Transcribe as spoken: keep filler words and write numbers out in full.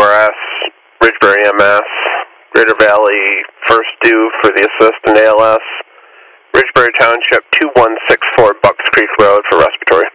R S, Ridgebury M S, Greater Valley first due for the assist in A L S, Ridgebury Township two one six four Bucks Creek Road for respiratory.